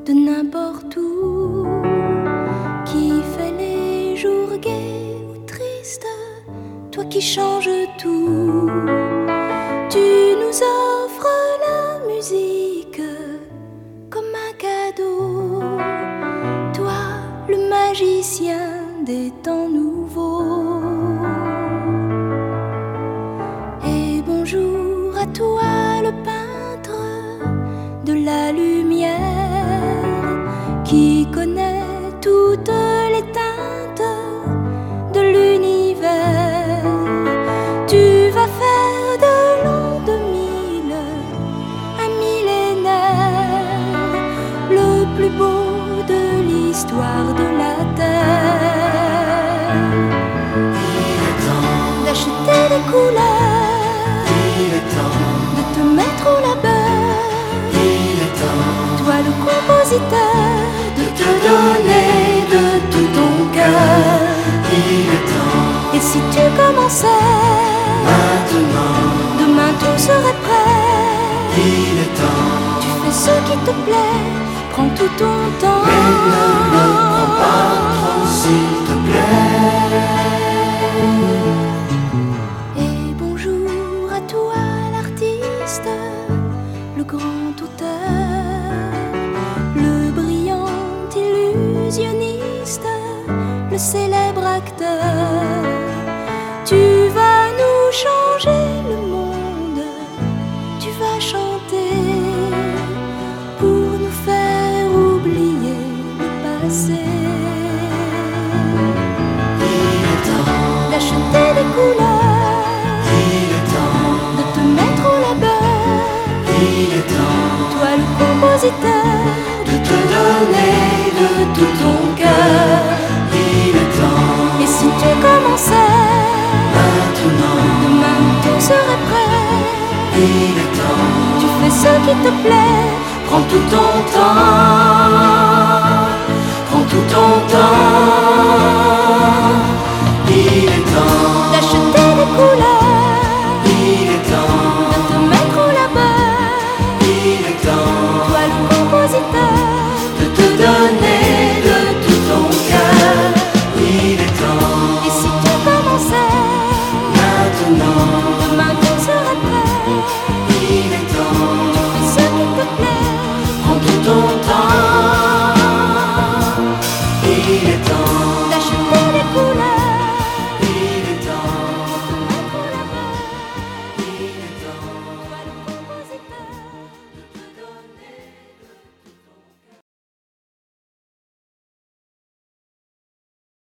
de n'importe où, qui fait les jours gais ou tristes, toi qui changes tout. Tu nous offres la musique comme un cadeau, toi le magicien des temps nouveaux. Et bonjour à toi le peintre de la lumière, qui connaît toutes les teintes de l'univers. Tu vas faire de l'an 2000 un millénaire, le plus beau de l'histoire de la terre. Il est temps d'acheter des couleurs, il est temps de te mettre au labeur, il est temps toi le compositeur, de te donner de tout ton cœur. Il est temps et si tu commençais maintenant, demain tout serait prêt. il est temps, Tu fais ce qui te plaît, prends tout ton temps. mais ne le prends pas trop s'il te plaît. Et bonjour à toi l'artiste, le grand auteur, le brillant illusionniste, le célèbre acteur. Tu vas nous changer le monde, tu vas chanter pour nous faire oublier le passé. Il est temps, D'acheter des couleurs, il est temps, de te mettre au labeur, il est temps toi le compositeur, de te donner de tout ton cœur. Il est temps et si tu commençais maintenant, demain tout serait prêt. il est temps, Tu fais ce qui te plaît, prends tout ton temps, prends tout ton temps. Il est temps d'acheter des couleurs,